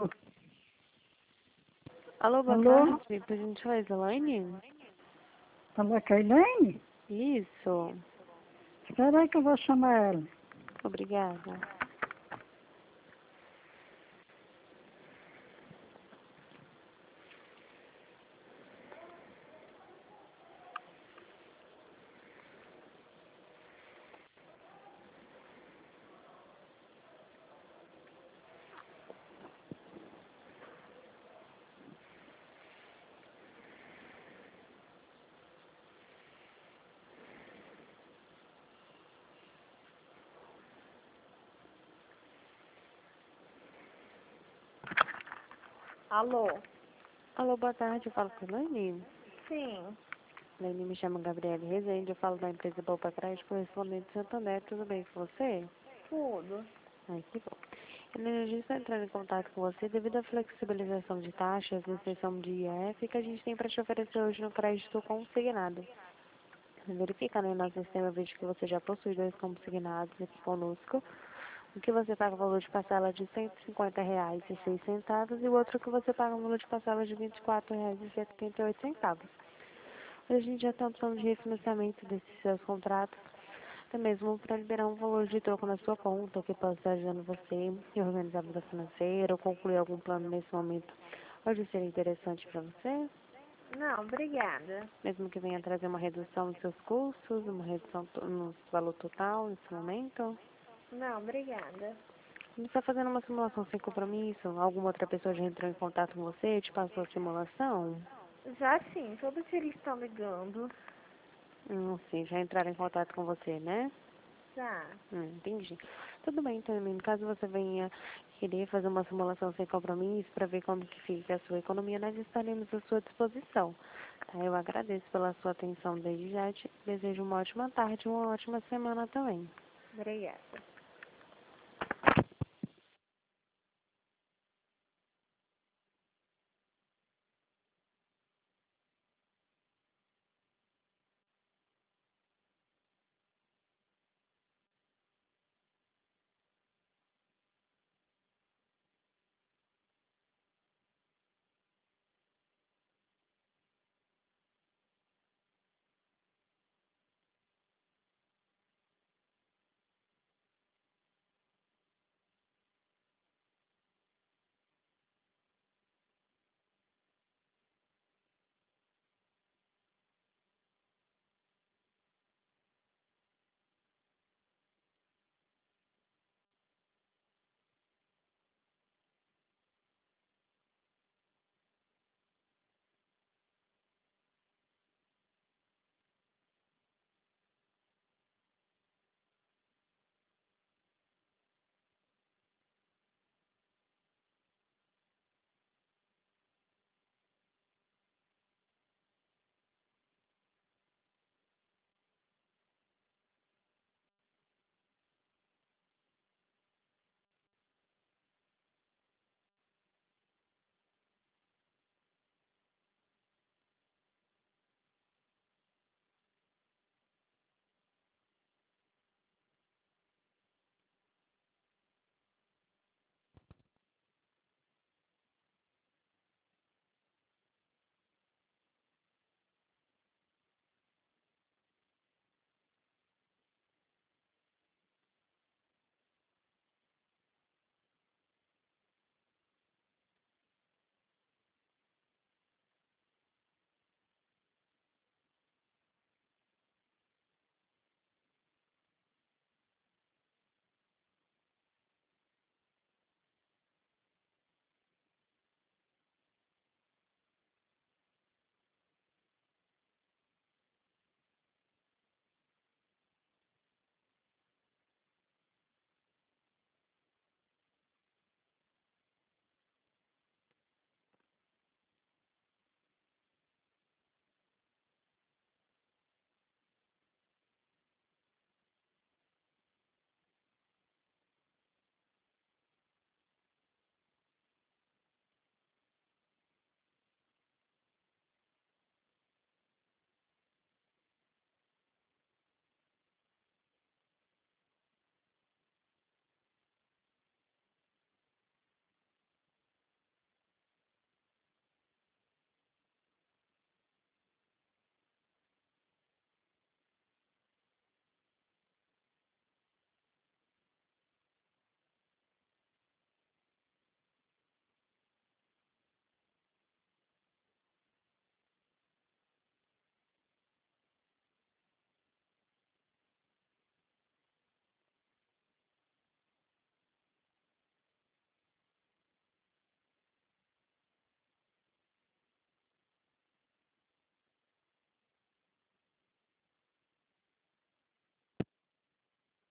Alô, boa Alô? tarde. Por gentileza, Elaine? Fala com a Elaine? Isso. Espera aí que eu vou chamar ela. Obrigada. Alô? Alô, boa tarde. Eu falo com a Elaine. Sim, Elaine, me chama Gabriele Rezende. Eu falo da empresa Poupa Crédito, correspondente de Santander. Tudo bem com você? tudo. Ai, que bom. Elaine, a gente está entrando em contato com você devido à flexibilização de taxas e exceção de IF que a gente tem para te oferecer hoje no crédito consignado. Verifica no nosso sistema, vejo que você já possui 2 consignados aqui conosco. O que você paga o valor de parcela de R$ 150,06 e o outro que você paga o valor de parcela de R$ 24,78. A gente já está opção de refinanciamento desses seus contratos, até mesmo para liberar um valor de troco na sua conta, que possa estar ajudando você a organizar a vida financeira ou concluir algum plano nesse momento. Pode ser interessante para você, Não, obrigada. mesmo que venha trazer uma redução nos seus custos, uma redução no valor total nesse momento. Não, obrigada. Você está fazendo uma simulação sem compromisso? Alguma outra pessoa já entrou em contato com você, te passou a simulação? Já sim, todos eles estão ligando. Sim, já entraram em contato com você, né? Já. Entendi. Tudo bem, então, Emílio. Caso você venha querer fazer uma simulação sem compromisso para ver como que fica a sua economia, nós estaremos à sua disposição. Tá? Eu agradeço pela sua atenção desde já. Te desejo uma ótima tarde e uma ótima semana também. Obrigada.